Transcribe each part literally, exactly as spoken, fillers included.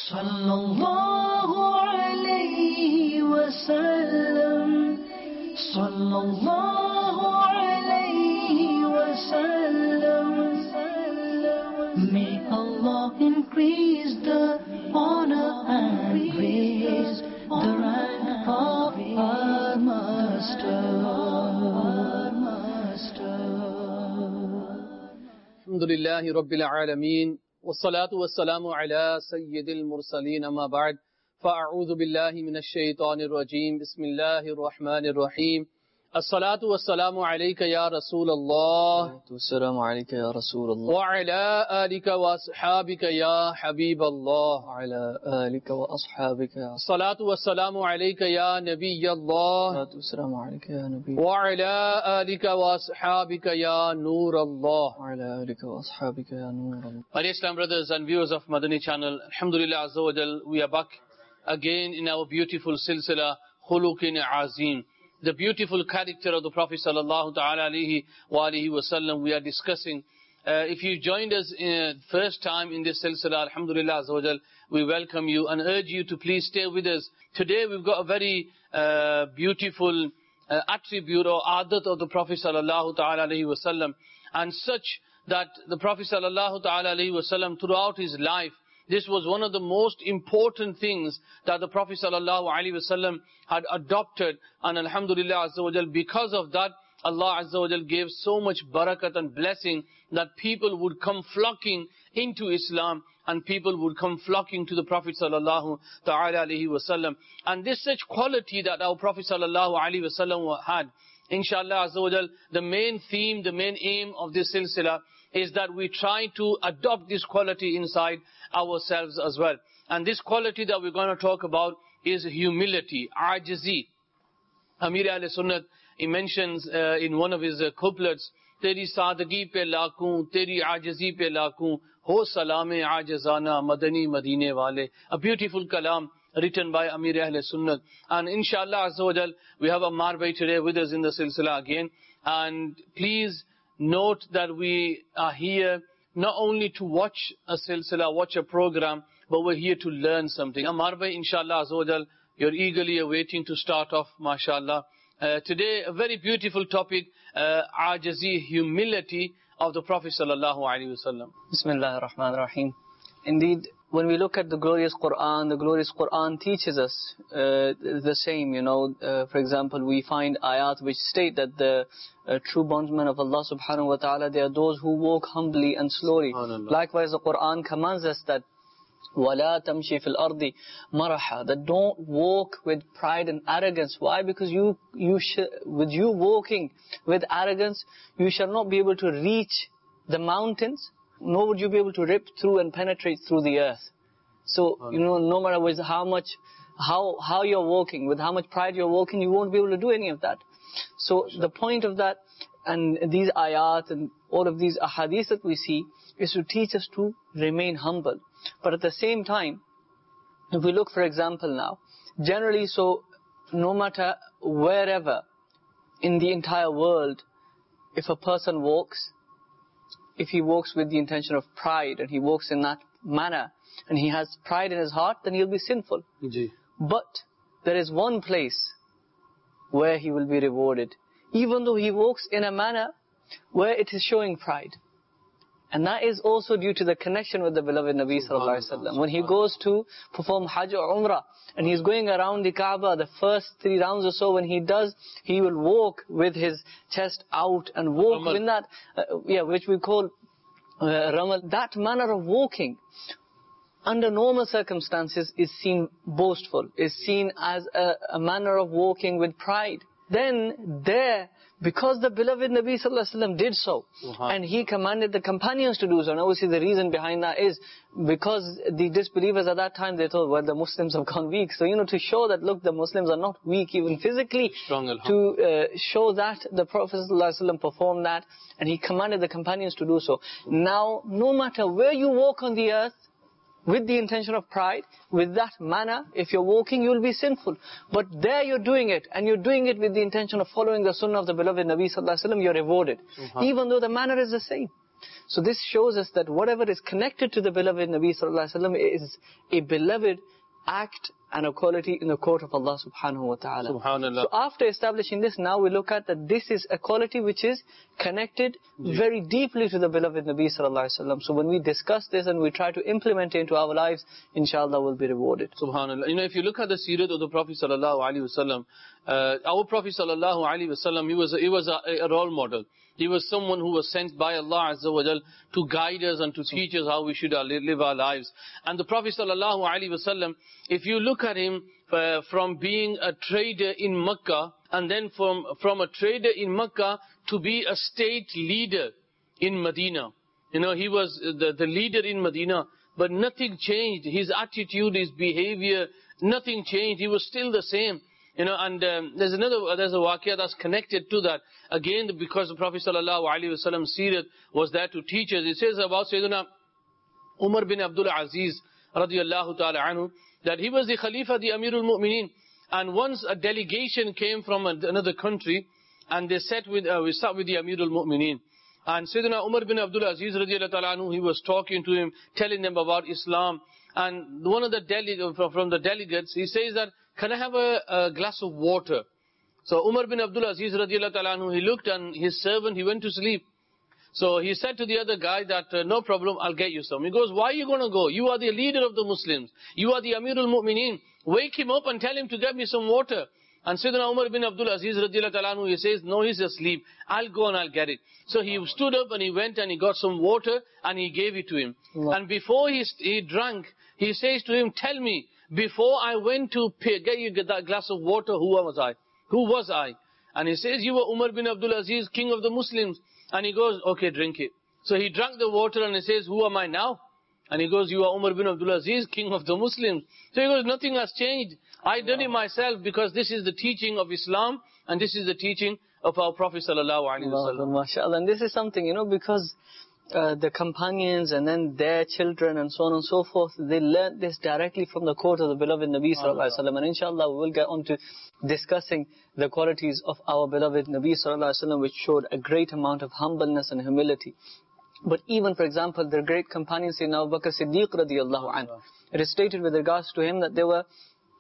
Sallallahu alayhi wa sallam. Sallallahu alayhi wa sallam. May Allah increase the honor and grace, the rank of our master. Alhamdulillahi Rabbil Alameen. والصلاة والسلام على سيد المرسلين أما بعد فأعوذ بالله من الشيطان الرجيم بسم الله الرحمن الرحيم الصلاة والسلام عليك يا رسول الله السلام عليك يا رسول الله وعلى آلك وأصحابك يا حبيب الله وعلى آلك وأصحابك يا الصلاة والسلام عليك يا نبي الله السلام عليك يا نبي وعلى آلك وأصحابك يا نور الله وعلى آلك وأصحابك يا نور الله. My dear Islam brothers and viewers of Madani channel, Alhamdulillah Azza wa Jal, we are back again in our beautiful silsila Khuluqin Azim. The beautiful character of the Prophet sallallahu ta'ala alayhi wa alihi wa sallam we are discussing. Uh, if you joined us uh, first time in this silsila, Alhamdulillah Azza wa Jal, we welcome you and urge you to please stay with us. Today we've got a very uh, beautiful uh, attribute or adat of the Prophet sallallahu ta'ala alayhi wa sallam, and such that the Prophet sallallahu ta'ala alayhi wa sallam throughout his life, this was one of the most important things that the Prophet sallallahu alaihi wasallam had adopted, and Alhamdulillah Azza wa Jal, because of that, Allah Azza wa Jal gave so much barakat and blessing that people would come flocking into Islam, and people would come flocking to the Prophet sallallahu ta'ala alaihi wasallam. And this such quality that our Prophet sallallahu alaihi wasallam had, inshallah Azza wa Jal, the main theme, the main aim of this silsila is that we try to adopt this quality inside ourselves as well. And this quality that we're going to talk about is humility, ajizi. Amir Ahl-Sunnat, he mentions uh, in one of his uh, couplets, Teri saadagi pe lakun, teri ajizi pe lakun, ho salame ajizana madani madine wale. A beautiful kalam written by Amir Ahl-Sunnat. And inshallah Azza wa Jal, we have Ammar Bhai today with us in the silsila again. And please note that we are here not only to watch a silsila, watch a program, but we're here to learn something. Ammar Bhai, inshallah Azza wa Jal, you're eagerly awaiting to start off, mashallah. Uh, today, a very beautiful topic, uh, ajazi, humility of the Prophet sallallahu alaihi wasallam. Bismillah ar-Rahman ar-Rahim. Indeed, when we look at the glorious Quran, the glorious Quran teaches us uh, the same, you know. Uh, for example, we find ayat which state that the uh, true bondsmen of Allah subhanahu wa ta'ala, they are those who walk humbly and slowly. Likewise, the Quran commands us that وَلَا تَمْشِي فِي الْأَرْضِ مَرَحًا, that don't walk with pride and arrogance. Why? Because you, you sh with you walking with arrogance, you shall not be able to reach the mountains, nor would you be able to rip through and penetrate through the earth. So, you know, no matter with how much, how how you're walking, with how much pride you're walking, you won't be able to do any of that. So, the point of that, and these ayat and all of these ahadith that we see, is to teach us to remain humble. But at the same time, if we look, for example now, generally, so, no matter wherever in the entire world, if a person walks, if he walks with the intention of pride, and he walks in that manner, and he has pride in his heart, then he'll be sinful. Ji. But there is one place where he will be rewarded, even though he walks in a manner where it is showing pride. And that is also due to the connection with the beloved Nabi sallallahu alaihi wasallam. When he goes to perform Hajj or Umrah, and he's going around the Kaaba, the first three rounds or so, when he does, he will walk with his chest out and walk Ramal. in that, uh, yeah, which we call uh, Ramal. That manner of walking, under normal circumstances, is seen boastful, is seen as a, a manner of walking with pride. Then there, because the beloved Nabi sallallahu alaihi wasallam did so, uh-huh. and he commanded the companions to do so, and obviously the reason behind that is because the disbelievers at that time, they thought, well, the Muslims have gone weak. So, you know, to show that, look, the Muslims are not weak even physically, Strong, to uh, show that the Prophet sallallahu alaihi wasallam performed that, and he commanded the companions to do so. Mm-hmm. Now, no matter where you walk on the earth, with the intention of pride, with that manner, if you're walking, you'll be sinful. But there you're doing it, and you're doing it with the intention of following the sunnah of the beloved Nabi sallallahu alaihi wasallam, you're rewarded. Uh-huh. Even though the manner is the same. So this shows us that whatever is connected to the beloved Nabi sallallahu alaihi wasallam is a beloved act and a quality in the court of Allah subhanahu wa ta'ala. Subhanallah. So after establishing this, now we look at that this is a quality which is connected yeah. very deeply to the beloved Nabi sallallahu alaihi wasallam. So when we discuss this and we try to implement it into our lives, inshallah we'll be rewarded. Subhanallah. You know, if you look at the seerah of the Prophet sallallahu alaihi wasallam, uh, our Prophet sallallahu alaihi wasallam, he was, a, he was a, a role model. He was someone who was sent by Allah Azza wa Jal to guide us and to teach us how we should live our lives. And the Prophet sallallahu alaihi wasallam, if you look at him uh, from being a trader in Makkah, and then from, from a trader in Makkah to be a state leader in Medina. You know, he was the, the leader in Medina, but nothing changed. His attitude, his behavior, nothing changed. He was still the same. You know, and um, there's another, there's a waqiyah that's connected to that. Again, because the Prophet sallallahu alaihi wasallam seerat was there to teach us. It says about Sayyidina Umar bin Abdul Aziz radiyallahu ta'ala anhu, that he was the Khalifa, the Amirul Mu'mineen. And once a delegation came from another country, and they sat with, uh, we sat with the Amirul Mu'mineen. And Sayyidina Umar bin Abdul Aziz radiyallahu ta'ala anhu, he was talking to him, telling them about Islam. And one of the delegates, from the delegates, he says that, can I have a, a glass of water? So Umar bin Abdul Aziz radiyallahu ta'ala anhu, he looked, and his servant, he went to sleep. So he said to the other guy that, uh, no problem, I'll get you some. He goes, why are you going to go? You are the leader of the Muslims. You are the Amirul Mu'mineen. Wake him up and tell him to get me some water. And Sayyidina Umar bin Abdul Aziz radiyallahu ta'ala anhu, he says, no, he's asleep. I'll go and I'll get it. So he stood up and he went and he got some water and he gave it to him. Wow. And before he, he drank, he says to him, tell me, before I went to pay, get you that glass of water, who was I? Who was I? And he says, you were Umar bin Abdul Aziz, king of the Muslims. And he goes, okay, drink it. So he drank the water and he says, who am I now? And he goes, you are Umar bin Abdul Aziz, king of the Muslims. So he goes, nothing has changed. I done it myself because this is the teaching of Islam and this is the teaching of our Prophet sallallahu alaihi wasallam. MashaAllah. And this is something, you know, because uh, the companions and then their children and so on and so forth, they learned this directly from the court of the beloved Nabi sallallahu alaihi wasallam. And inshallah we will get on to discussing the qualities of our beloved Nabi sallallahu alaihi wasallam, which showed a great amount of humbleness and humility. But even, for example, the great companion Sayyidina Abu Bakr Siddiq radiyallahu anhu, it is stated with regards to him that they were,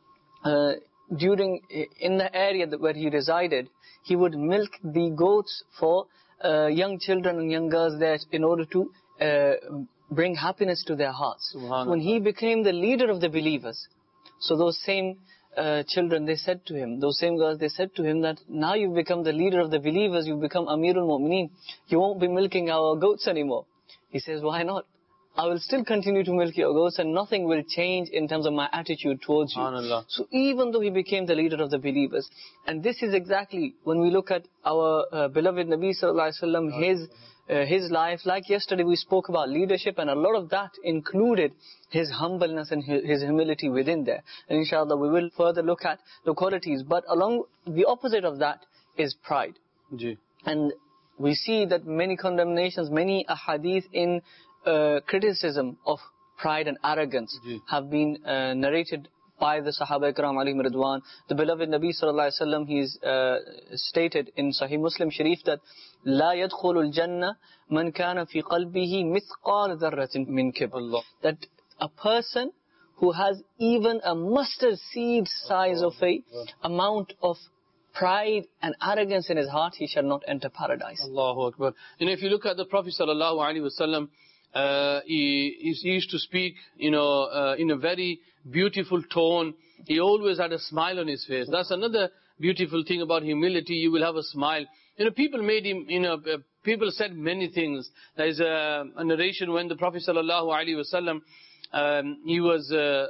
uh, during, in the area that where he resided, he would milk the goats for uh, young children and young girls there in order to uh, bring happiness to their hearts. When he became the leader of the believers, so those same Uh, children, they said to him, those same girls, they said to him that now you've become the leader of the believers, you've become Amirul Mu'mineen, you won't be milking our goats anymore. He says, why not? I will still continue to milk your goats and nothing will change in terms of my attitude towards you. So even though he became the leader of the believers, and this is exactly, when we look at our uh, beloved Nabi sallallahu alaihi wasallam, his Uh, his life, like yesterday we spoke about leadership, and a lot of that included his humbleness and his, his humility within there. And inshallah we will further look at the qualities. But along the opposite of that is pride. Ji. And we see that many condemnations, many ahadith in uh, criticism of pride and arrogance Ji. have been uh, narrated by the Sahaba Ikram alayhim Ridwan. The beloved Nabi sallallahu alaihi wasallam, he's uh, stated in Sahih Muslim Sharif that لا يدخل الجنة من كان في قلبه مثقال ذرة من كبر. That a person who has even a mustard seed size of a amount of pride and arrogance in his heart, he shall not enter paradise. Allahu Akbar. You know, if you look at the Prophet sallallahu alaihi wasallam, uh, he, he used to speak, you know, uh, in a very beautiful tone. He always had a smile on his face. That's another beautiful thing about humility. You will have a smile. You know, people made him, you know, uh, people said many things. There is a, a narration when the Prophet sallallahu alaihi wasallam, um, he was, uh,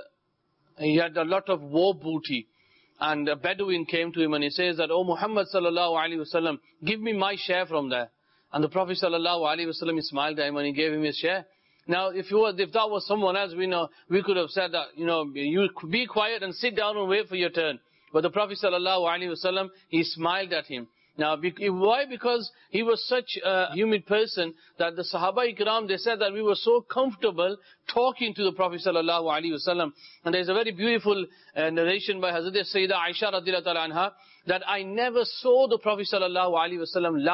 he had a lot of war booty. And a Bedouin came to him and he says that, oh Muhammad sallallahu alaihi wasallam, give me my share from there. And the Prophet sallallahu alaihi wasallam, he smiled at him and he gave him his share. Now, if you were, if that was someone else, we know, we could have said that, you know, you be quiet and sit down and wait for your turn. But the Prophet sallallahu alaihi wasallam, he smiled at him. Now, why? Because he was such a humid person that the Sahaba Ikram, they said that we were so comfortable talking to the Prophet sallallahu alaihi wasallam. And there's a very beautiful uh, narration by Hazrat Sayyidah Aisha radhiyallahu ta'ala anha, that I never saw the Prophet sallallahu alaihi wasallam laugh.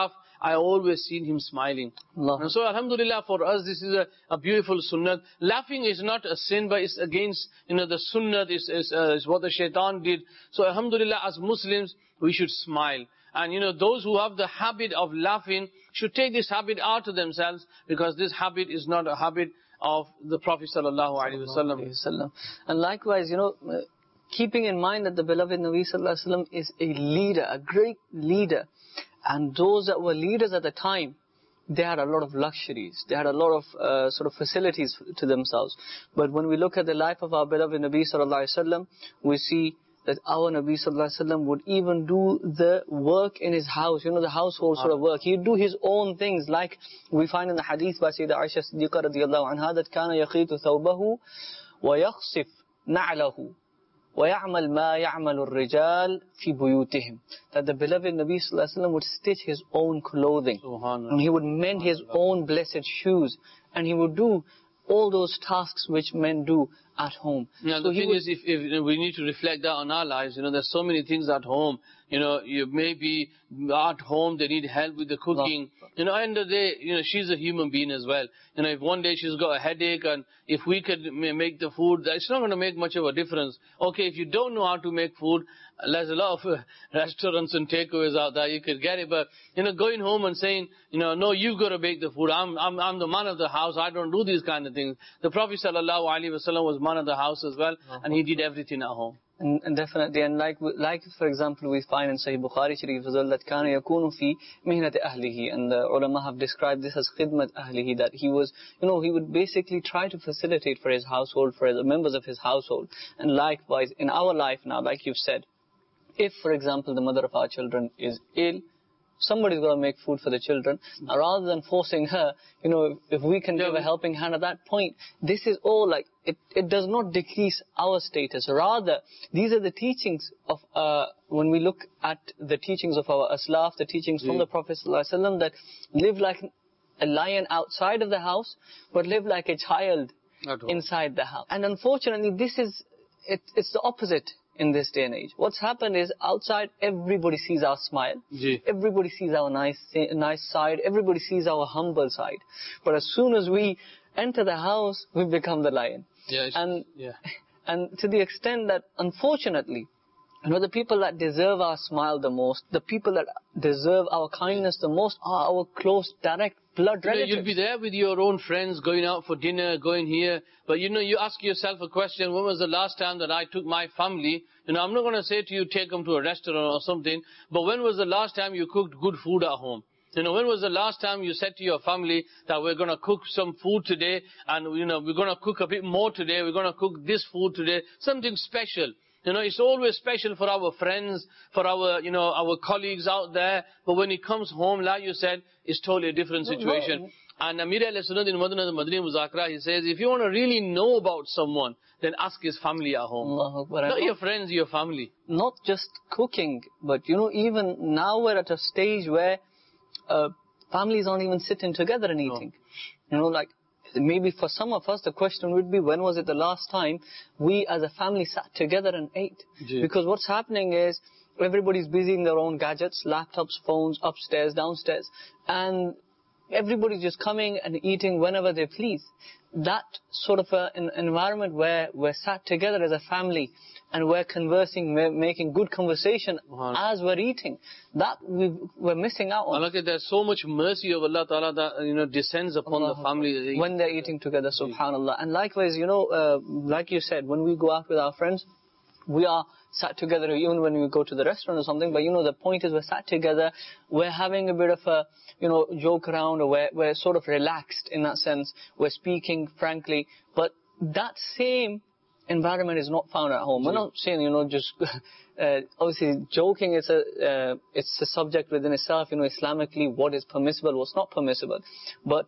I always seen him smiling. Allah. And so alhamdulillah, for us this is a, a beautiful sunnah. Laughing is not a sin, but it's against, you know, the sunnah is, is, uh, is what the shaitan did. So alhamdulillah, as Muslims, we should smile. And you know, those who have the habit of laughing should take this habit out of themselves, because this habit is not a habit of the Prophet sallallahu alaihi wasallam. And likewise, you know, uh, keeping in mind that the beloved Nabi sallallahu alaihi wasallam is a leader, a great leader. And those that were leaders at the time, they had a lot of luxuries. They had a lot of uh, sort of facilities to themselves. But when we look at the life of our beloved Nabi sallallahu alaihi wasallam, we see that our Nabi sallallahu alaihi wasallam would even do the work in his house, you know, the household sort of work. He'd do his own things, like we find in the hadith by Sayyidah Aisha Siddiqa radiyallahu anha, that كَانَ يَخِيطُ ثَوْبَهُ وَيَخْصِفْ نَعْلَهُ وَيَعْمَلْ مَا يَعْمَلُ الرِّجَالِ فِي بُيُوتِهِمْ. That the beloved Nabi sallallahu alaihi wasallam would stitch his own clothing, and he would mend his own blessed shoes, and he would do all those tasks which men do at home. Yeah, so the thing is, if, if you know, we need to reflect that on our lives. You know, there's so many things at home. You know, you maybe at home they need help with the cooking. No. You know, at the end of the day, you know, she's a human being as well. You know, if one day she's got a headache, and if we could make the food, it's not going to make much of a difference. Okay, if you don't know how to make food, there's a lot of uh, restaurants and takeaways out there, you could get it. But, you know, going home and saying, you know, no, you've got to make the food. I'm, I'm, I'm the man of the house. I don't do these kind of things. The Prophet sallallahu alaihi wasallam was man of the house as well, uh-huh. and he did everything at home. And, and definitely, and like, like for example, we find in Sahih Bukhari Sharif as well, that كَانَ يَكُونُ فِي مِهْنَةِ أَهْلِهِ, and the ulama have described this as khidmat ahlihi, that he was, you know, he would basically try to facilitate for his household, for the members of his household. And likewise, in our life now, like you've said, if, for example, the mother of our children is ill, somebody's got to make food for the children. Now, rather than forcing her, you know, if, if we can yeah, give a helping hand at that point, this is all like, it, it does not decrease our status. Rather, these are the teachings of, uh, when we look at the teachings of our Aslaf, the teachings yeah. from the Prophet ﷺ, that live like a lion outside of the house, but live like a child inside the house. And unfortunately, this is, it, it's the opposite in this day and age. What's happened is, outside everybody sees our smile, yeah. everybody sees our nice nice side, everybody sees our humble side. But as soon as we enter the house, we become the lion. Yeah, and yeah. and to the extent that, unfortunately, you know, the people that deserve our smile the most, the people that deserve our kindness the most, are our close, direct blood you know, relatives. You'll be there with your own friends, going out for dinner, going here. But you know, you ask yourself a question, when was the last time that I took my family? You know, I'm not going to say to you, take them to a restaurant or something, but when was the last time you cooked good food at home? You know, when was the last time you said to your family that we're going to cook some food today, and, you know, we're going to cook a bit more today, we're going to cook this food today, something special. You know, it's always special for our friends, for our, you know, our colleagues out there. But when it comes home, like you said, it's totally a different situation. No, no. And Amir al-Sunnat in Madinah, the Madani Muzakra, he says, if you want to really know about someone, then ask his family at home. Allah, not your friends, your family. Not just cooking, but, you know, even now we're at a stage where uh, families aren't even sitting together and eating. No. You know, like, maybe for some of us, the question would be, when was it the last time we as a family sat together and ate? Gee. Because what's happening is, everybody's busy in their own gadgets, laptops, phones, upstairs, downstairs. And everybody's just coming and eating whenever they please. That sort of a, an environment where we're sat together as a family and we're conversing, we're making good conversation as we're eating, that we, we're missing out on. Allah, there's so much mercy of Allah Ta'ala that, you know, descends upon Allah, the family. When they're eating together, subhanAllah. And likewise, you know, uh, like you said, when we go out with our friends, we are sat together, even when we go to the restaurant or something, but you know, the point is, we're sat together, we're having a bit of a, you know, joke around, or we're, we're sort of relaxed in that sense, we're speaking frankly, but that same environment is not found at home. We're not saying, you know, just, uh, obviously joking is a, uh, it's a subject within itself, you know, Islamically, what is permissible, what's not permissible, but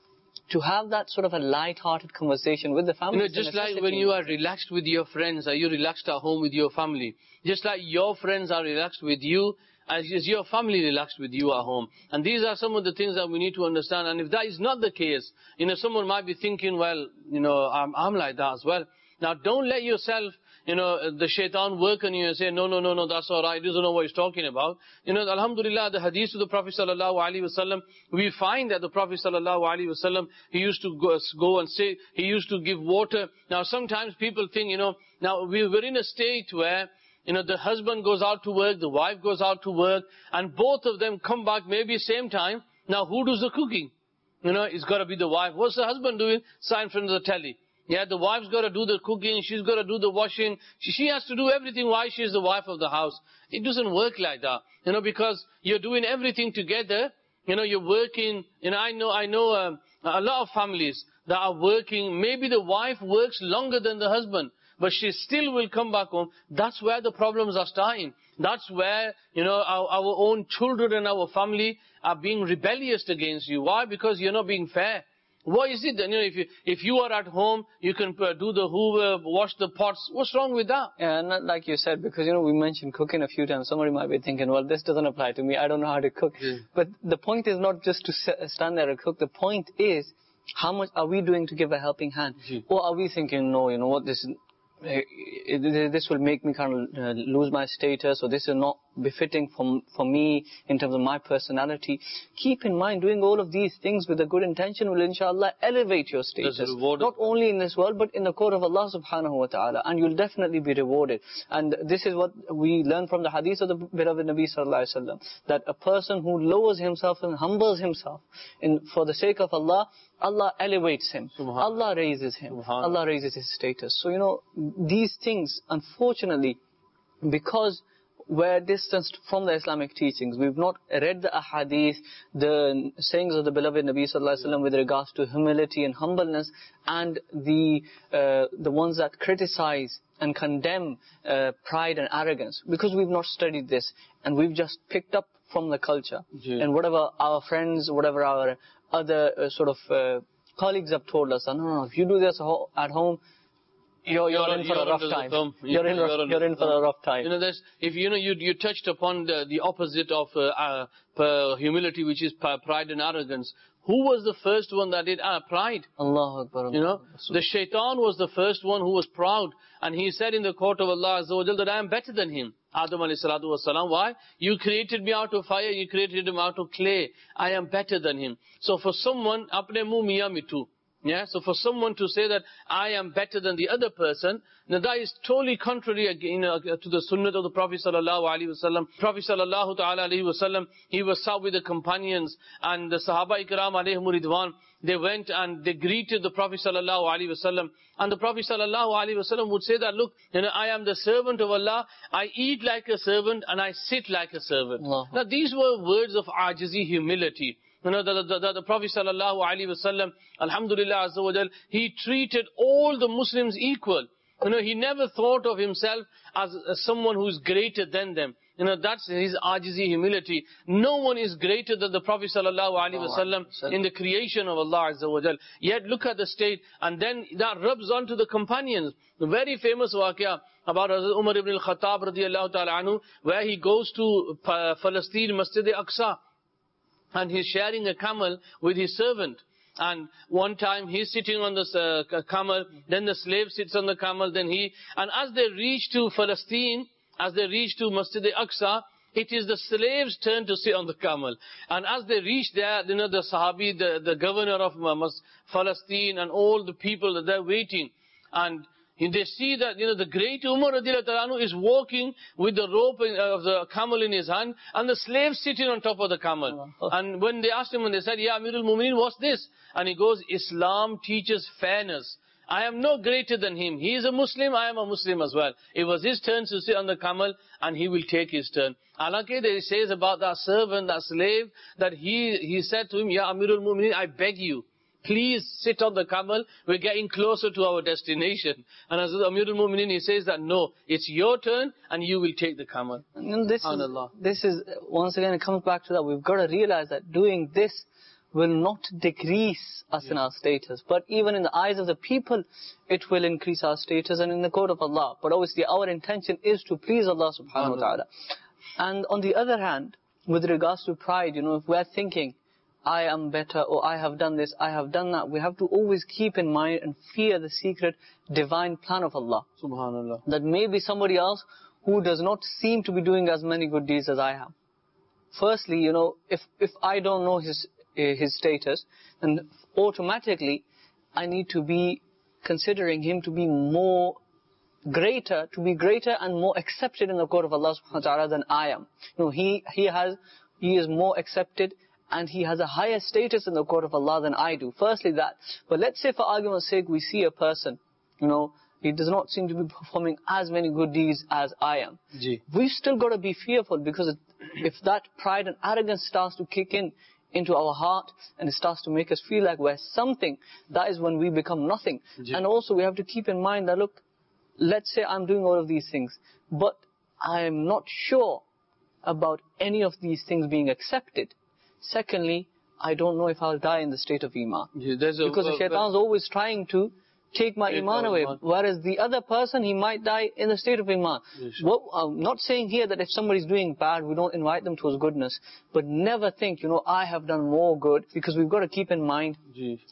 to have that sort of a light-hearted conversation with the family. You know, just like when you are relaxed with your friends, are you relaxed at home with your family? Just like your friends are relaxed with you, as is your family relaxed with you at home. And these are some of the things that we need to understand. And if that is not the case, you know, someone might be thinking, well, you know, I'm, I'm like that as well. Now, don't let yourself, you know, the shaitan work on you and say, no, no, no, no, that's alright, he doesn't know what he's talking about. You know, alhamdulillah, the hadith of the Prophet sallallahu alaihi wasallam, we find that the Prophet sallallahu alaihi wasallam, he used to go, go and say, he used to give water. Now sometimes people think, you know, now we we're in a state where, you know, the husband goes out to work, the wife goes out to work, and both of them come back maybe same time. Now who does the cooking? You know, it's got to be the wife. What's the husband doing? Sat in front of the telly. Yeah, the wife's got to do the cooking, she's got to do the washing. She, she has to do everything while she's the wife of the house. It doesn't work like that. You know, because you're doing everything together. You know, you're working. You know, I know, I know um, a lot of families that are working. Maybe the wife works longer than the husband, but she still will come back home. That's where the problems are starting. That's where, you know, our, our own children and our family are being rebellious against you. Why? Because you're not being fair. What is it then? You know, if you, if you are at home, you can uh, do the hoover, wash the pots. What's wrong with that? Yeah, not like you said, because, you know, we mentioned cooking a few times. Somebody might be thinking, well, this doesn't apply to me. I don't know how to cook. Mm. But the point is not just to stand there and cook. The point is, how much are we doing to give a helping hand? Mm. Or are we thinking, no, you know what, this is, this will make me kind of uh, lose my status, or this is not befitting for, for me in terms of my personality. Keep in mind, doing all of these things with a good intention will inshallah elevate your status. Not only in this world, but in the court of Allah subhanahu wa ta'ala. And you'll definitely be rewarded. And this is what we learn from the hadith of the beloved Nabi sallallahu alaihi wasallam, that a person who lowers himself and humbles himself in, for the sake of Allah, Allah elevates him. Allah raises him. Allah raises his status. So, you know, these things, unfortunately, because we're distanced from the Islamic teachings, we've not read the ahadith, the sayings of the beloved Nabi sallallahu alaihi wasallam with regards to humility and humbleness, and the uh, the ones that criticize and condemn uh, pride and arrogance, because we've not studied this, and we've just picked up from the culture. Yeah. And whatever our friends, whatever our other uh, sort of uh, colleagues have told us, no, no, no, if you do this ho- at home, You're, you're, you're in for you're a rough time. You're, in, you're, you're in for a rough time. You know, there's, if you know, you you touched upon the, the opposite of uh, uh, humility, which is pride and arrogance. Who was the first one that did uh, pride? Allahu Akbar. You know, the shaitan was the first one who was proud, and he said in the court of Allah Azza wa Jal that I am better than him. Adam alayhi salatu wasalam. Why? You created me out of fire, you created him out of clay. I am better than him. So for someone, apne muh miya mitu. Yeah, so for someone to say that I am better than the other person, now that is totally contrary again, uh, to the sunnah of the Prophet sallallahu alaihi wasallam. Prophet sallallahu ta'ala alaihi wasallam, he was sat with the companions, and the Sahaba ikram alaihim ridwan, they went and they greeted the Prophet sallallahu alaihi wasallam, and the Prophet sallallahu alaihi wasallam would say that, look, you know, I am the servant of Allah, I eat like a servant and I sit like a servant. Allah. Now these were words of ajizi, humility. You know, the, the, the, the Prophet sallallahu alaihi wasallam, alhamdulillah azza wa jal, he treated all the Muslims equal. You know, he never thought of himself as, as someone who is greater than them. You know, that's his ajizi, humility. No one is greater than the Prophet sallallahu alaihi wasallam in the creation of Allah azza wa jal. Yet look at the state, and then that rubs onto the companions. The very famous waqia about Umar ibn al-Khattab radiyallahu ta'ala anhu, where he goes to uh, Palestine, Masjid al-Aqsa, and he's sharing a camel with his servant. And one time he's sitting on the uh, camel, then the slave sits on the camel, then he... And as they reach to Palestine, as they reach to Masjid al-Aqsa, it is the slave's turn to sit on the camel. And as they reach there, you know, the Sahabi, the, the governor of Palestine, and all the people that they're waiting. And they see that, you know, the great Umar radiyallahu anhu is walking with the rope in, uh, of the camel in his hand, and the slave sitting on top of the camel. Oh. And when they asked him, and they said, Ya Amirul Mu'mineen, what's this? And he goes, Islam teaches fairness. I am no greater than him. He is a Muslim, I am a Muslim as well. It was his turn to sit on the camel, and he will take his turn. Alake, it says about that servant, that slave, that he, he said to him, Ya Amirul Mu'mineen, I beg you, please sit on the camel, we're getting closer to our destination. And as Amirul Mu'mineen, he says that, no, it's your turn, and you will take the camel. And this is, this is, once again, it comes back to that. We've got to realize that doing this will not decrease us yeah. in our status, but even in the eyes of the people, it will increase our status, and in the court of Allah. But obviously, our intention is to please Allah subhanahu wa ta'ala. And on the other hand, with regards to pride, you know, if we're thinking, I am better, or I have done this, I have done that. We have to always keep in mind and fear the secret divine plan of Allah. Subhanallah. That maybe somebody else who does not seem to be doing as many good deeds as I have. Firstly, you know, if if I don't know his uh, his status, then automatically I need to be considering him to be more greater, to be greater and more accepted in the court of Allah subhanahu wa ta'ala than I am. You know, he he has he is more accepted and he has a higher status in the court of Allah than I do. Firstly that. But let's say for argument's sake we see a person, you know, he does not seem to be performing as many good deeds as I am. Ji. We've still got to be fearful, because if that pride and arrogance starts to kick in into our heart and it starts to make us feel like we're something, that is when we become nothing. Ji. And also we have to keep in mind that, look, let's say I'm doing all of these things, but I'm not sure about any of these things being accepted. Secondly, I don't know if I'll die in the state of Iman. Yeah, there's a, because the shaitan's always trying to take my Take Iman our away. Iman. Whereas the other person, he might die in the state of Iman. Yes, sure. What, I'm not saying here that if somebody's doing bad, we don't invite them towards goodness. But never think, you know, I have done more good. Because we've got to keep in mind Ji.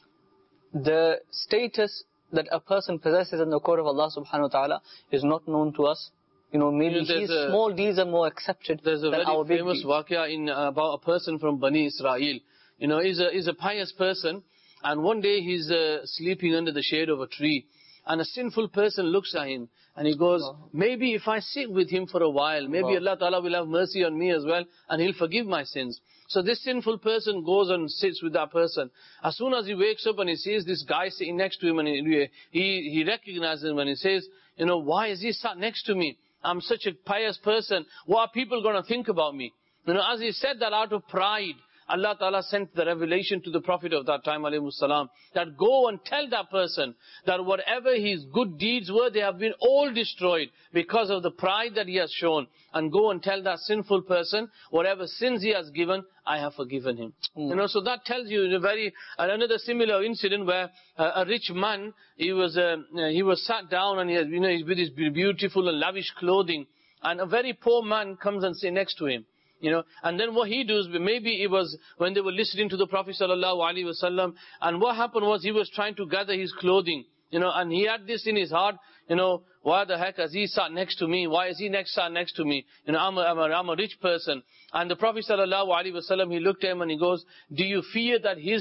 the status that a person possesses in the court of Allah subhanahu wa ta'ala is not known to us. You know, maybe You know, his there's a- small deeds are more accepted There's a than our very big famous deeds. waqia in uh, about a person from Bani Israel. You know, he's a he's a pious person, and one day he's uh, sleeping under the shade of a tree, and a sinful person looks at him and he goes, maybe if I sit with him for a while, maybe Allah Ta'ala will have mercy on me as well, and He'll forgive my sins. So this sinful person goes and sits with that person. As soon as he wakes up and he sees this guy sitting next to him, and he he, he recognizes him and he says, you know, why is he sat next to me? I'm such a pious person. What are people going to think about me? You know, as he said that out of pride, Allah Ta'ala sent the revelation to the Prophet of that time, alayhi salam, that go and tell that person that whatever his good deeds were, they have been all destroyed because of the pride that he has shown. And go and tell that sinful person, whatever sins he has given, I have forgiven him. Mm. You know, so that tells you a very, another similar incident where uh, a rich man, he was uh, he was sat down and he has, you know, he's with his beautiful and lavish clothing, and a very poor man comes and sits next to him. You know, and then what he does, maybe it was when they were listening to the Prophet sallallahu alaihi wasallam, and what happened was he was trying to gather his clothing, you know, and he had this in his heart, you know, why the heck has he sat next to me? Why is he next sat next to me? You know, I'm a, I'm a, I'm a rich person. And the Prophet sallallahu alaihi wasallam, he looked at him and he goes, do you fear that his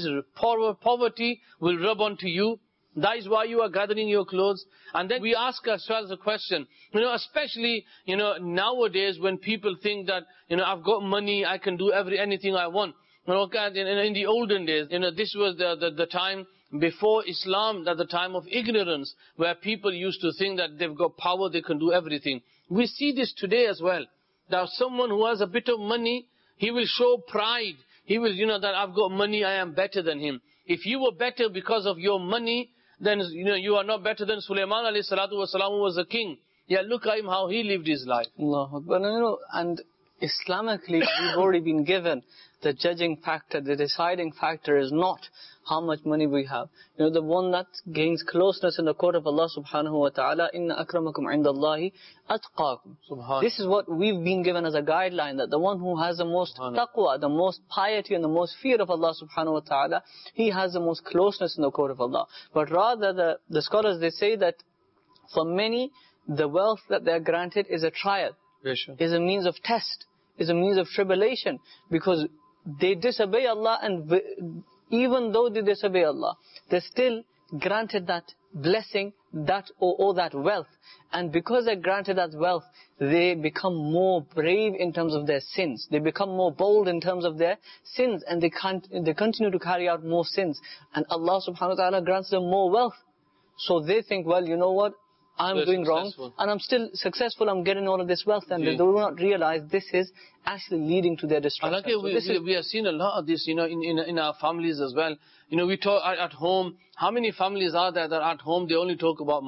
poverty will rub onto you? That is why you are gathering your clothes. And then we ask ourselves a question, you know, especially, you know, nowadays when people think that, you know, I've got money, I can do every anything I want. You know, in, in the olden days, you know, this was the, the, the time before Islam, at the time of ignorance, where people used to think that they've got power, they can do everything. We see this today as well. That someone who has a bit of money, he will show pride. He will, you know, that I've got money, I am better than him. If you were better because of your money, then, you know, you are not better than Sulaiman alayhi salatu wasalam, who was a king. Yeah, look at him, how he lived his life. Allah. But, you know, and Islamically, we've already been given the judging factor, the deciding factor is not how much money we have. You know, the one that gains closeness in the court of Allah subhanahu wa ta'ala, inna akramakum indallahi atqakum. Subhanallah. This is what we've been given as a guideline, that the one who has the most taqwa, the most piety and the most fear of Allah subhanahu wa ta'ala, he has the most closeness in the court of Allah. But rather, the, the scholars, they say that for many, the wealth that they are granted is a trial, is a means of test, is a means of tribulation, because they disobey Allah, and even though they disobey Allah, they still granted that blessing, that or, or that wealth. And because they're granted that wealth, they become more brave in terms of their sins. They become more bold in terms of their sins, and they can't, they continue to carry out more sins. And Allah subhanahu wa ta'ala grants them more wealth. So they think, well, you know what? I'm They're doing successful. wrong, and I'm still successful, I'm getting all of this wealth, and Yeah. they do not realize this is actually leading to their destruction. And okay, So we, this we, is, we have seen a lot of this, you know, in, in, in our families as well. You know, we talk at, at home, how many families are there that at home they only talk about money?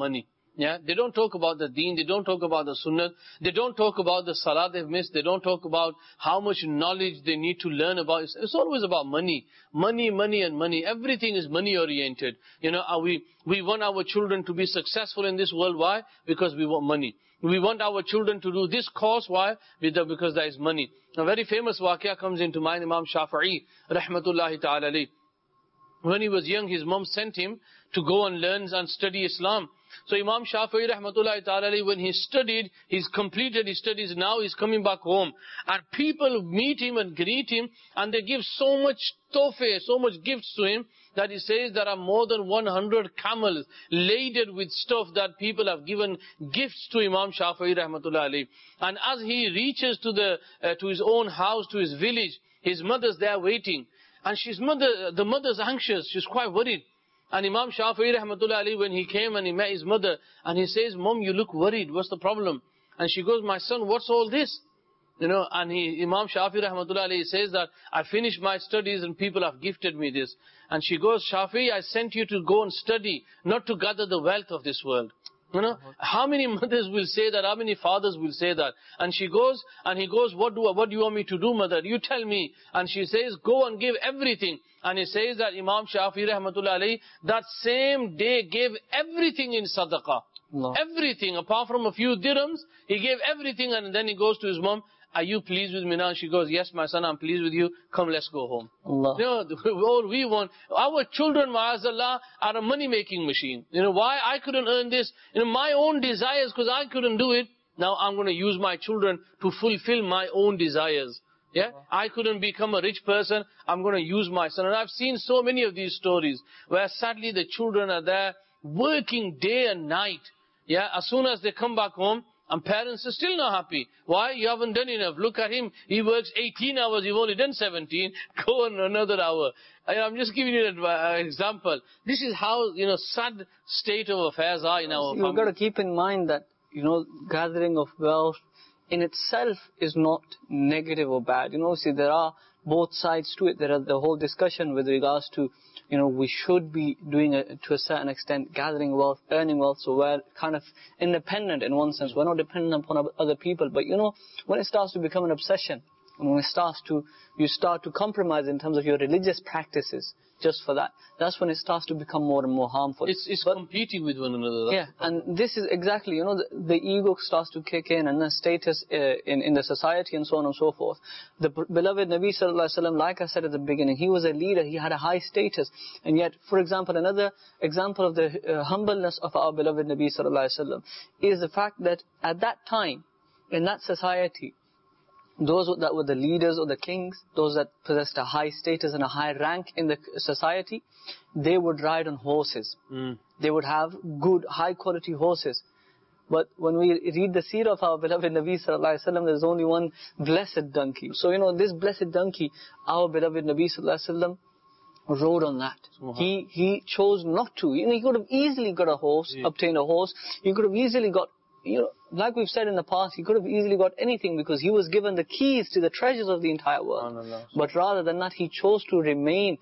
Yeah, they don't talk about the deen, they don't talk about the sunnah, they don't talk about the salah they've missed, they don't talk about how much knowledge they need to learn about. It's, it's always about money. Money, money and money. Everything is money oriented. You know, are we, we want our children to be successful in this world. Why? Because we want money. We want our children to do this course. Why? Because there is money. A very famous waqia comes into mind, Imam Shafi'i, rahmatullahi ta'ala alayhi. When he was young, his mom sent him to go and learn and study Islam. So Imam Shafi'i rahmatullahi ta'ala, when he studied, he's completed his studies, now he's coming back home. And people meet him and greet him, and they give so much tofe, so much gifts to him, that he says there are more than one hundred camels laden with stuff that people have given gifts to Imam Shafi'i rahmatullahi. And as he reaches to the uh, to his own house, to his village, his mother's there waiting. And she's mother, the mother's anxious, she's quite worried. And Imam Shafi'i rahmatullahi alayhi, when he came and he met his mother, and he says, Mom, you look worried, what's the problem? And she goes, my son, what's all this? You know, and he, Imam Shafi'i rahmatullahi alayhi says that, I finished my studies and people have gifted me this. And she goes, Shafi'i, I sent you to go and study, not to gather the wealth of this world. You know, how many mothers will say that? How many fathers will say that? And she goes, and he goes, what do, what do you want me to do, mother? You tell me. And she says, go and give everything. And he says that Imam Shafi'i rahmatullahi alayhi, that same day gave everything in sadaqah. No. Everything, apart from a few dirhams, he gave everything. And then he goes to his mom, are you pleased with me now? And she goes, yes, my son, I'm pleased with you. Come, let's go home. Allah. You know, all we want, our children, ma'azallah, are a money-making machine. You know, why I couldn't earn this? You know, my own desires, because I couldn't do it. Now I'm going to use my children to fulfill my own desires. Yeah, I couldn't become a rich person. I'm going to use my son. And I've seen so many of these stories where sadly the children are there working day and night. Yeah, as soon as they come back home, and parents are still not happy. Why? You haven't done enough. Look at him. He works eighteen hours. You've only done seventeen. Go on another hour. I'm just giving you an example. This is how, you know, sad state of affairs are in our family. You've got to keep in mind that, you know, gathering of wealth in itself is not negative or bad. You know, see, there are both sides to it. There are the whole discussion with regards to, you know, we should be doing it to a certain extent, gathering wealth, earning wealth, so we're kind of independent in one sense. We're not dependent upon other people. But, you know, when it starts to become an obsession, and when it starts to, you start to compromise in terms of your religious practices, just for that, that's when it starts to become more and more harmful. It's, it's but, competing with one another. Yeah, and this is exactly, you know, the, the ego starts to kick in, and the status uh, in, in the society and so on and so forth. The beloved Nabi sallallahu alaihi wasallam, like I said at the beginning, he was a leader, he had a high status. And yet, for example, another example of the uh, humbleness of our beloved Nabi sallallahu alaihi wasallam is the fact that at that time, in that society, those that were the leaders or the kings, those that possessed a high status and a high rank in the society, they would ride on horses. Mm. They would have good, high quality horses. But when we read the seerah of our beloved Nabi sallallahu alaihi wasallam, there's only one blessed donkey. So, you know, this blessed donkey, our beloved Nabi sallallahu alaihi wasallam rode on that. He he chose not to. You know, he could have easily got a horse, yeah. obtained a horse. He could have easily got, you know, like we've said in the past, he could have easily got anything because he was given the keys to the treasures of the entire world. Oh, no, no. But rather than that, he chose to remain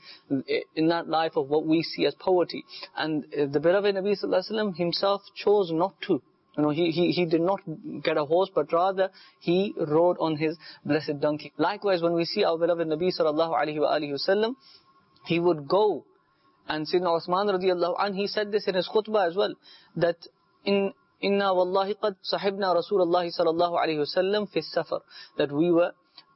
in that life of what we see as poverty. And the beloved Nabi sallallahu alaihi wasallam himself chose not to. You know, he, he, he did not get a horse, but rather he rode on his blessed donkey. Likewise, when we see our beloved Nabi sallallahu alaihi wasallam, he would go, and Sayyidina Uthman radiallahu anhu, he said this in his khutbah as well, that in Inna wallahi qad sahibna Rasulullah sallallahu alayhi wasallam fi safar, that we were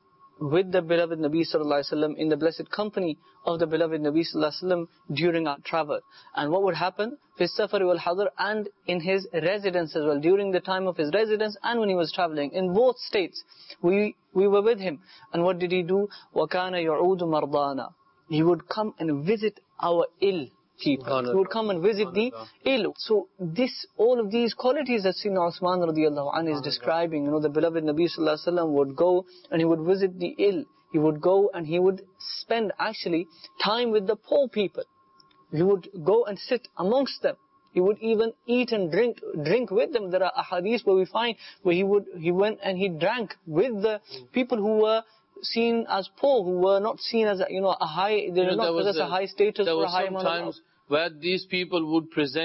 with the beloved Nabi sallallahu alayhi wasallam in the blessed company of the beloved Nabi sallallahu alayhi wasallam during our travel. And what would happen? Fi safar wal hadr, and in his residence as well, during the time of his residence and when he was traveling. In both states, we we were with him. And what did he do? Wa kana yu'udu mardana. He would come and visit our ill people. He would come and visit the ill. So this, all of these qualities that Sayyidina Uthman radiallahu anhu is describing, you know, the beloved Nabi sallallahu alaihi wasallam would go and he would visit the ill. He would go and he would spend actually time with the poor people. He would go and sit amongst them. He would even eat and drink drink with them. There are ahadith where we find where he would he went and he drank with the people who were seen as poor, who were not seen as a, you know, a high, they did not possess a high status or a high amount of wealth. Where these people would present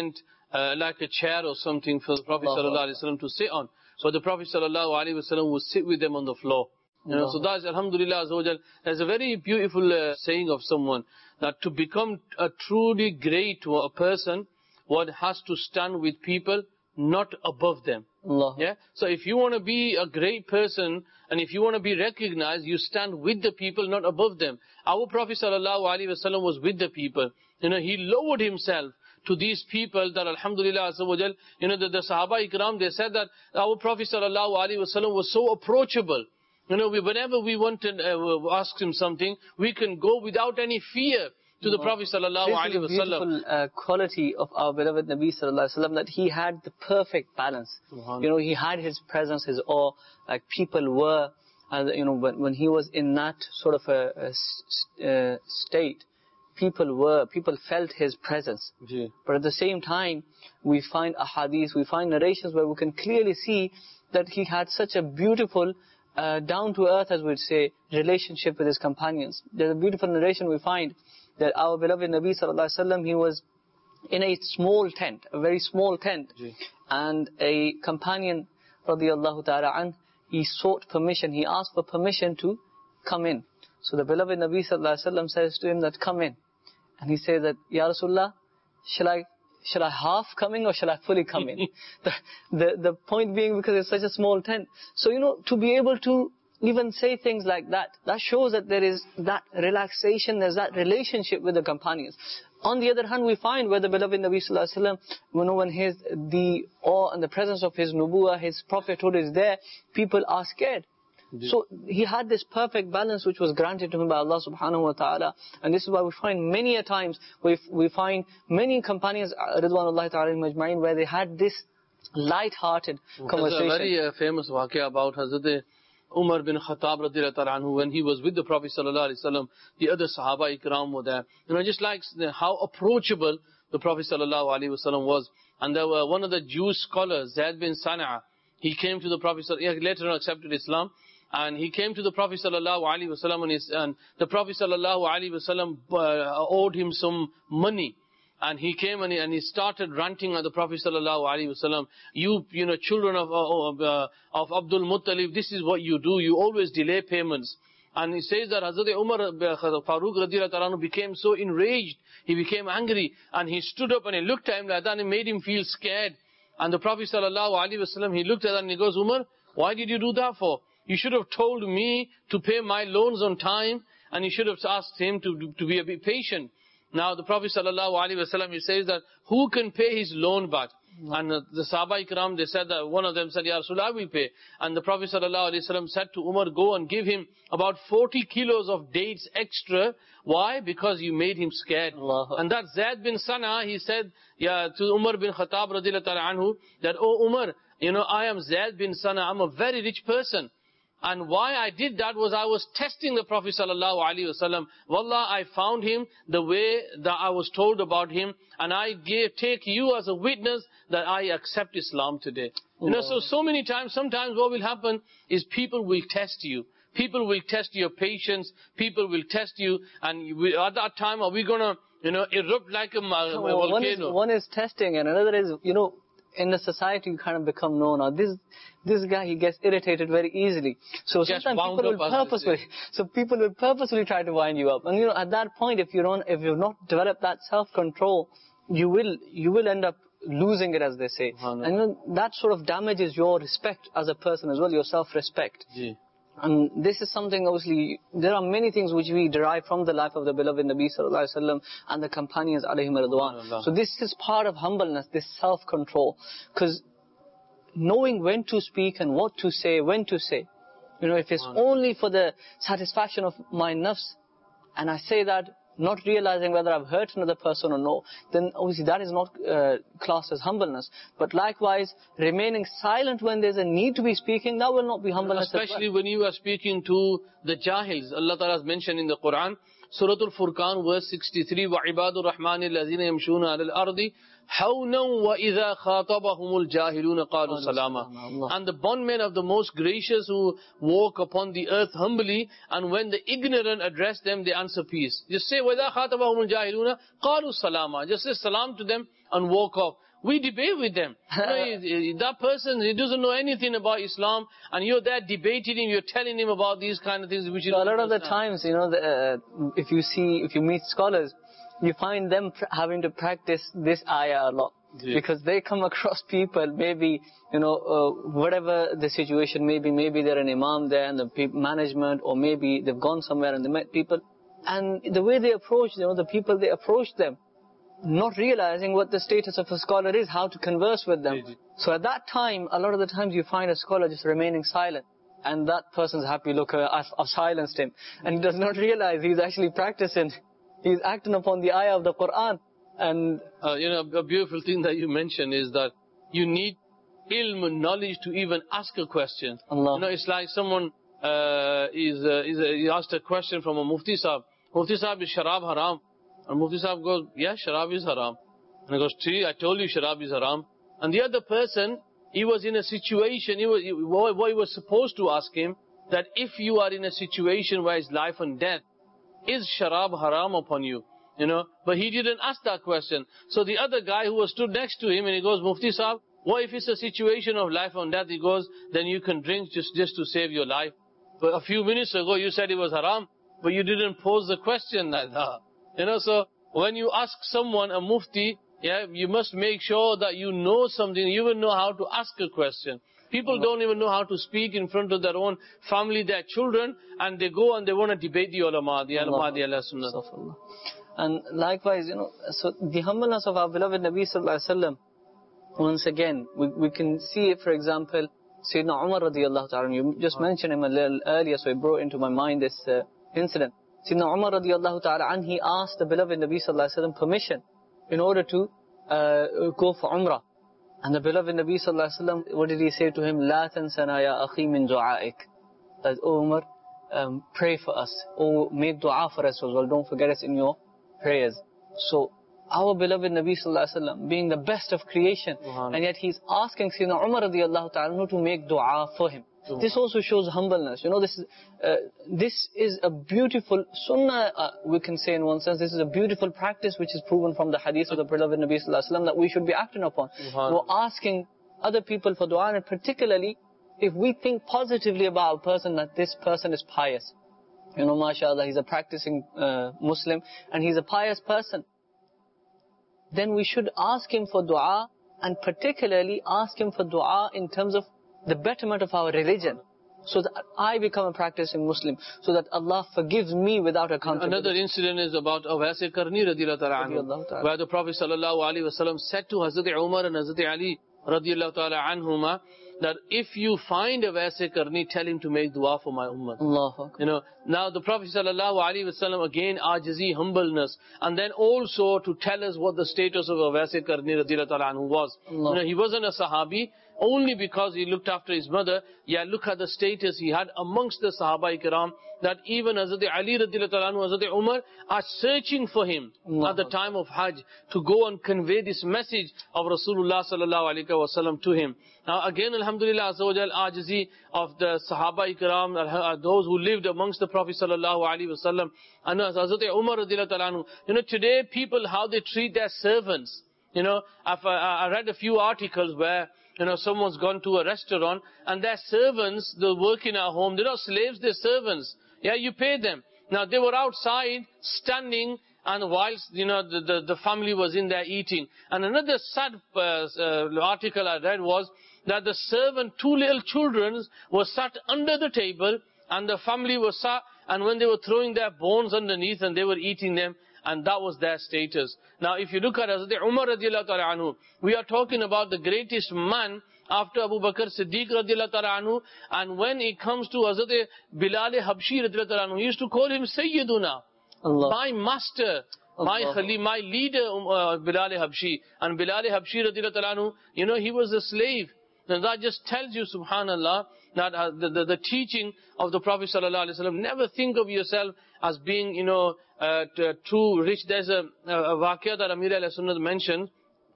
uh, like a chair or something for the Prophet sallallahu alaihi wasallam to sit on. So the Prophet sallallahu alaihi wasallam would sit with them on the floor. You know, so that's alhamdulillah azawajal. There's a very beautiful uh, saying of someone that to become a truly great a person, one has to stand with people, not above them. Allah. Yeah. So if you want to be a great person and if you want to be recognized, you stand with the people, not above them. Our Prophet sallallahu alaihi wasallam was with the people. You know, he lowered himself to these people that alhamdulillah azawajal. You know, the, the Sahaba Ikram, they said that our Prophet sallallahu alaihi wasallam was so approachable. You know, we, whenever we want to uh, ask him something, we can go without any fear to the Prophet sallallahu alaihi wasallam. This is a beautiful uh, quality of our beloved Nabi sallallahu alaihi wasallam, that he had the perfect balance. You know, he had his presence, his awe, like people were, uh, you know, when, when he was in that sort of a, a uh, state, people were, people felt his presence. Yeah. But at the same time, we find ahadith, we find narrations where we can clearly see that he had such a beautiful Uh, down to earth, as we'd say, relationship with his companions. There's a beautiful narration we find that our beloved Nabi sallallahu alaihi wasallam, he was in a small tent, a very small tent, Jee. and a companion radiyallahu ta'ala an, he sought permission, he asked for permission to come in. So the beloved Nabi sallallahu alaihi wasallam says to him that come in, and he says that, Ya Rasulullah, shall I Shall I half come in or shall I fully come in? the, the the point being, because it's such a small tent. So, you know, to be able to even say things like that, that shows that there is that relaxation, there's that relationship with the companions. On the other hand, we find where the beloved Nabi sallallahu alaihi wasallam, you know, when his, the awe and the presence of his nubuwah, his prophethood is there, people are scared. So he had this perfect balance which was granted to him by Allah subhanahu wa ta'ala. And this is why we find many a times, we we find many companions, Ridwanullahi ta'ala majma'in, where they had this light-hearted conversation. There's a very uh, famous waqia about Hazrat Umar bin Khattab radiyallahu ta'ala anhu, when he was with the Prophet sallallahu alaihi wasallam, the other Sahaba Ikram were there. You know, just like how approachable the Prophet sallallahu alaihi wasallam was. And there were one of the Jewish scholars, Zayd bin Sana'a, he came to the Prophet, he later on accepted Islam. And he came to the Prophet sallallahu alaihi wasallam, and, his, and the Prophet sallallahu alaihi wasallam uh, owed him some money. And he came and he, and he started ranting at the Prophet sallallahu alaihi wasallam. You, you know, children of of, uh, of Abdul Muttalib, this is what you do. You always delay payments. And he says that Hazrat Umar Farooq radiyallahu ta'ala became so enraged. He became angry, and he stood up and he looked at him like that, and it made him feel scared. And the Prophet sallallahu alaihi wasallam, he looked at that and he goes, Umar, why did you do that for? You should have told me to pay my loans on time, and you should have asked him to, to be a bit patient. Now the Prophet sallallahu alaihi wasallam, he says that who can pay his loan back? And uh, the Sahaba Ikram, they said that one of them said, Ya Rasulullah, I will pay. And the Prophet sallallahu alaihi wasallam said to Umar, go and give him about forty kilos of dates extra. Why? Because you made him scared. Allah. And that Zayd bin Sana, he said, yeah, to Umar bin Khattab radiyallahu ta'ala anhu, that, oh Umar, you know, I am Zayd bin Sana, I'm a very rich person. And why I did that was I was testing the Prophet sallallahu alaihi wasallam. Wallah, I found him the way that I was told about him, and I gave, take you as a witness that I accept Islam today. You know, so, so many times, sometimes what will happen is people will test you. People will test your patience. People will test you, and we, at that time, are we gonna, you know, erupt like a, a volcano? One is, one is testing, and another is, you know, in the society you kind of become known. Now this this guy, he gets irritated very easily. So Just sometimes people will purposefully, so people will purposefully try to wind you up. And you know, at that point, if you don't, if you've not developed that self-control, you will you will end up losing it, as they say. And you know, that sort of damages your respect as a person as well, your self-respect. Yeah. And this is something, obviously, there are many things which we derive from the life of the beloved Nabi sallallahu alaihi wasallam and the companions alayhim ridwan. So this is part of humbleness, this self-control. Because knowing when to speak and what to say, when to say. You know, if it's only for the satisfaction of my nafs, and I say that not realizing whether I've hurt another person or no, then obviously that is not uh, classed as humbleness. But likewise, remaining silent when there's a need to be speaking, that will not be humbleness. Especially when you are speaking to the jahils. Allah Ta'ala has mentioned in the Quran, Surah Al-Furqan, verse sixty-three, وَعِبَادُ الرَّحْمَنِ الَّذِينَ يَمْشُونَ عَلَى الْأَرْضِ حَوْنًا وَإِذَا خَاطَبَهُمُ الْجَاهِلُونَ قَالُوا سَلَامًا. And the bondmen of the most gracious who walk upon the earth humbly, and when the ignorant address them, they answer peace. Just say, وَإِذَا خَاطَبَهُمُ الْجَاهِلُونَ قَالُوا سَلَامًا. Just say salam to them and walk off. we debate with them. You know, that person, he doesn't know anything about Islam, and you're there debating him, you're telling him about these kind of things which you so don't a lot understand. of the times, you know, the, uh, if you see, if you meet scholars, you find them pr- having to practice this ayah a lot. Yeah. Because they come across people, maybe, you know, uh, whatever the situation may be, maybe they're an imam there and the pe- management, or maybe they've gone somewhere and they met people. And the way they approach, you know, the people, they approach them, not realizing what the status of a scholar is, how to converse with them. Yeah. So at that time, a lot of the times you find a scholar just remaining silent. And that person's happy looker has silenced him. And he does not realize he's actually practicing. He's acting upon the ayah of the Quran. And uh, you know, a beautiful thing that you mentioned is that you need ilm, knowledge, to even ask a question. Allah. You know, it's like someone uh, is, uh, is uh, he asked a question from a Mufti Sahib. Mufti Sahib, is sharab haram? And Mufti Sahib goes, yeah, sharab is haram. And he goes, see, I told you sharab is haram. And the other person, he was in a situation, he was, he, what he was supposed to ask him, that if you are in a situation where it's life and death, is sharab haram upon you? You know, but he didn't ask that question. So the other guy who was stood next to him, and he goes, Mufti Sahib, what if it's a situation of life and death? He goes, then you can drink just, just to save your life. But a few minutes ago you said it was haram, but you didn't pose the question like that. You know, so when you ask someone, a mufti, yeah, you must make sure that you know something, you even know how to ask a question. People don't even know how to speak in front of their own family, their children, and they go and they want to debate the ulama, the ulama, the Ahl Sunnah. And likewise, you know, so the humbleness of our beloved Nabi Sallallahu Alaihi Wasallam, once again, we, we can see it, for example, Sayyidina Umar radiallahu ta'ala, you just mentioned him a little earlier, so it brought into my mind this uh, incident. Sayyidina Umar radiallahu ta'ala, and he asked the beloved Nabi Sallallahu Alaihi Wasallam permission in order to uh, go for Umrah. And the beloved Nabi Sallallahu Alaihi Wasallam, what did he say to him? La tansana ya akhi min du'aik. That, oh Umar, um, pray for us. Oh, make dua for us as well. Don't forget us in your prayers. So, our beloved Nabi Sallallahu Alaihi Wasallam, being the best of creation, uh-huh. and yet he's asking Sayyidina Umar radiallahu ta'ala to make dua for him. Uh-huh. This also shows humbleness. You know, this is, uh, this is a beautiful sunnah, uh, we can say in one sense. This is a beautiful practice which is proven from the hadith of the beloved Nabi Sallallahu Alaihi Wasallam that we should be acting upon. Uh-huh. We're asking other people for dua, and particularly if we think positively about a person, that this person is pious. You know, mashallah, he's a practicing uh, Muslim and he's a pious person. Then we should ask him for dua, and particularly ask him for dua in terms of the betterment of our religion, so that I become a practicing Muslim, so that Allah forgives me without accountability. Another incident is about Awais Qarni radiallahu ta'ala anhu, where the Prophet sallallahu alaihi wasallam said to Hazrat Umar and Hazrat Ali radiallahu ta'ala anhuma, that if you find a Awais Qarni, tell him to make dua for my ummah. Allah. You know, now the Prophet sallallahu alaihi wasallam, again, ajizi, humbleness, and then also to tell us what the status of Awais Qarni radiallahu ta'ala anhu was. You know, he wasn't a Sahabi, only because he looked after his mother. Yeah, look at the status he had amongst the Sahaba Ikram, that even Hazrat Ali radiallahu ta'ala anhu, Hazrat Umar are searching for him Allah. At the time of Hajj, to go and convey this message of Rasulullah sallallahu alaihi wasallam to him. Now again, alhamdulillah, azza wa jal, ajizi of the Sahaba Ikram, those who lived amongst the Prophet sallallahu alaihi wasallam, and Hazrat Umar radiallahu ta'ala anhu. You know, today people, how they treat their servants. You know, I've, uh, I read a few articles where, you know, someone's gone to a restaurant and their servants, they're working at home, they're not slaves, they're servants. Yeah, you pay them. Now they were outside, standing, and whilst, you know, the, the, the family was in there eating. And another sad uh, uh, article I read was that the servant, two little children, were sat under the table, and the family was sat, and when they were throwing their bones underneath and they were eating them, and that was their status. Now if you look at Hazrat Umar radiallahu ta'ala anhu, we are talking about the greatest man after Abu Bakr Siddiq radiallahu ta'ala anhu, and when it comes to Hazrat Bilal Habshi radiallahu ta'ala anhu, he used to call him Sayyiduna, Allah. My master, Allah. my Khali, my leader, uh, Bilal Habshi. And Bilal Habshi radiallahu ta'ala anhu, you know, he was a slave. And that just tells you, subhanallah, that uh, the, the, the teaching of the Prophet sallallahu alaihi wasallam, never think of yourself as being, you know, uh, too rich. There's a, a, a waqia that Amir al-Sunnah mentioned.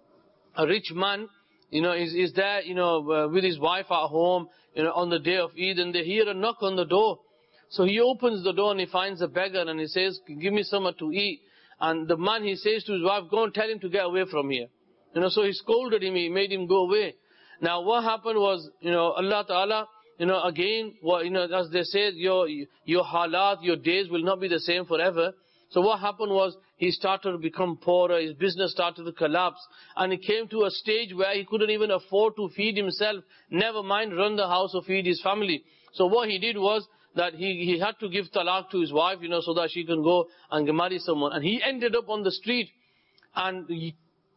A rich man, you know, is, is there, you know, uh, with his wife at home, you know, on the day of Eid, and they hear a knock on the door. So he opens the door and he finds a beggar and he says, give me something to eat. And the man, he says to his wife, go and tell him to get away from here. You know, so he scolded him, he made him go away. Now what happened was, you know, Allah Ta'ala, you know, again, what, you know, as they said, your, your halat, your days will not be the same forever. So what happened was, he started to become poorer, his business started to collapse, and he came to a stage where he couldn't even afford to feed himself, never mind run the house or feed his family. So what he did was, that he, he had to give talaq to his wife, you know, so that she can go and marry someone. And he ended up on the street, and he,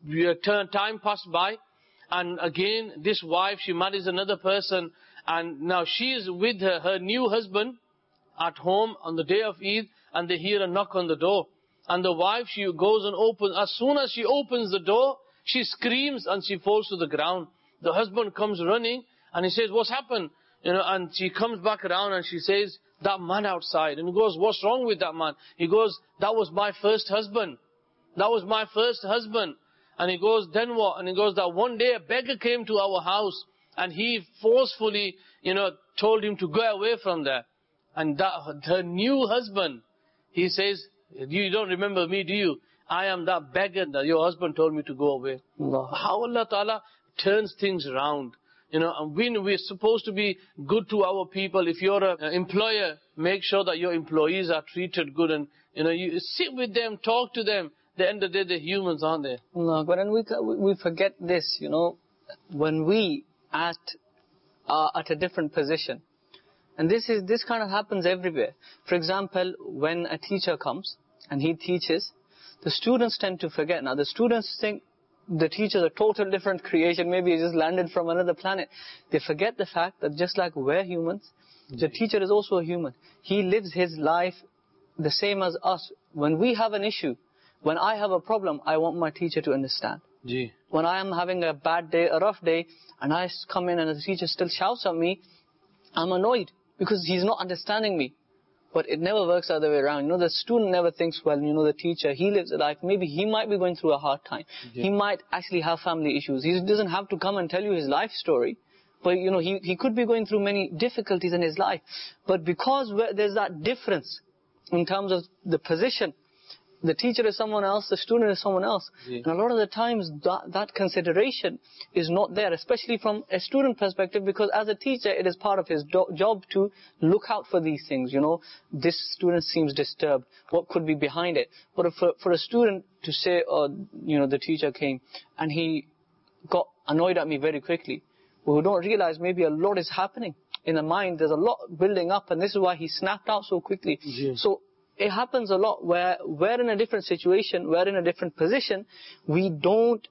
time passed by, and again, this wife, she marries another person, and now she is with her, her new husband at home on the day of Eid, and they hear a knock on the door. And the wife, she goes and opens, as soon as she opens the door, she screams and she falls to the ground. The husband comes running, and he says, what's happened? You know, and she comes back around and she says, that man outside. And he goes, what's wrong with that man? He goes, that was my first husband. That was my first husband. And he goes, then what? And he goes, that one day a beggar came to our house, and he forcefully, you know, told him to go away from there. And that, her new husband, he says, you don't remember me, do you? I am that beggar that your husband told me to go away. Allah. How Allah Ta'ala turns things around. You know, and when we're supposed to be good to our people, if you're an employer, make sure that your employees are treated good, and, you know, you sit with them, talk to them. At the end of the day, they're humans, aren't they? No, but and we we forget this, you know, when we at are at a different position, and this is this kind of happens everywhere. For example, when a teacher comes and he teaches, the students tend to forget. Now, the students think the teacher is a total different creation, maybe he just landed from another planet. They forget the fact that just like we're humans, the teacher is also a human. He lives his life the same as us. When we have an issue, when I have a problem, I want my teacher to understand. Gee. When I am having a bad day, a rough day, and I come in and the teacher still shouts at me, I'm annoyed because he's not understanding me. But it never works the other way around. You know, the student never thinks, well, you know, the teacher, he lives a life. Maybe he might be going through a hard time. Yeah. He might actually have family issues. He doesn't have to come and tell you his life story. But, you know, he, he could be going through many difficulties in his life. But because there's that difference in terms of the position, the teacher is someone else, the student is someone else. Yeah. And a lot of the times that, that consideration is not there, especially from a student perspective, because as a teacher, it is part of his do- job to look out for these things. You know, this student seems disturbed. What could be behind it? But for, for a student to say, oh, you know, the teacher came and he got annoyed at me very quickly, well, we don't realize maybe a lot is happening in the mind. There's a lot building up, and this is why he snapped out so quickly. Yeah. So it happens a lot where we're in a different situation, we're in a different position, we don't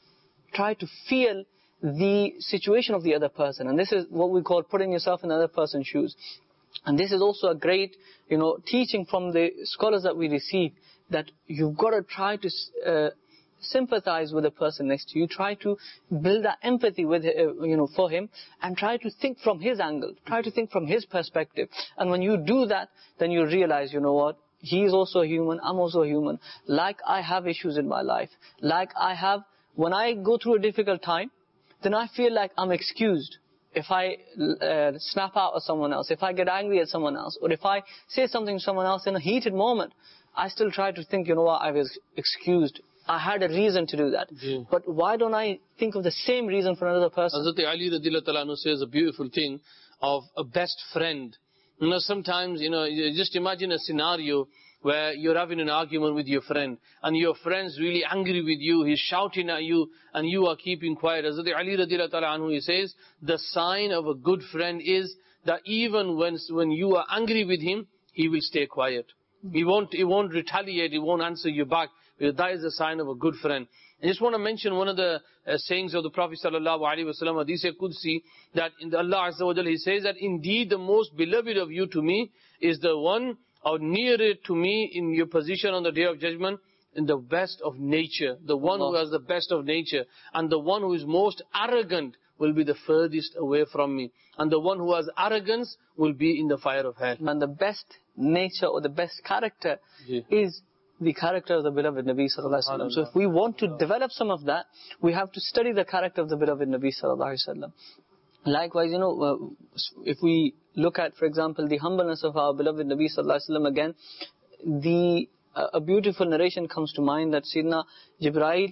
try to feel the situation of the other person. And this is what we call putting yourself in the other person's shoes. And this is also a great, you know, teaching from the scholars that we receive, that you've got to try to uh, sympathize with the person next to you, try to build that empathy with, uh, you know, for him, and try to think from his angle, try to think from his perspective. And when you do that, then you realize, you know what, he is also a human, I'm also a human. Like I have issues in my life, like I have, when I go through a difficult time, then I feel like I'm excused. If I uh, snap out at someone else, if I get angry at someone else, or if I say something to someone else in a heated moment, I still try to think, you know what, I was excused. I had a reason to do that. Yeah. But why don't I think of the same reason for another person? Hazrat Ali radhiyallahu ta'ala anhu says a beautiful thing of a best friend. You know, sometimes, you know, you just imagine a scenario where you're having an argument with your friend, and your friend's really angry with you, he's shouting at you, and you are keeping quiet. Hazrat Ali radhiyallahu ta'ala anhu, he says, the sign of a good friend is that even when, when you are angry with him, he will stay quiet. He won't, he won't retaliate, he won't answer you back. That is a sign of a good friend. I just want to mention one of the uh, sayings of the Prophet sallallahu alaihi wasallam, Hadith Qudsi, that in the Allah Azza wa Jalla, he says that indeed the most beloved of you to me is the one or nearer to me in your position on the Day of Judgment, in the best of nature, the one who has the best of nature, and the one who is most arrogant will be the furthest away from me, and the one who has arrogance will be in the fire of hell. And the best nature or the best character yeah. is the character of the beloved Nabi sallallahu alaihi wasallam. So if we want to develop some of that, we have to study the character of the beloved Nabi sallallahu alaihi wasallam. Likewise, you know, uh, if we look at, for example, the humbleness of our beloved Nabi sallallahu alaihi wasallam again, the uh, a beautiful narration comes to mind that Sayyidina Jibreel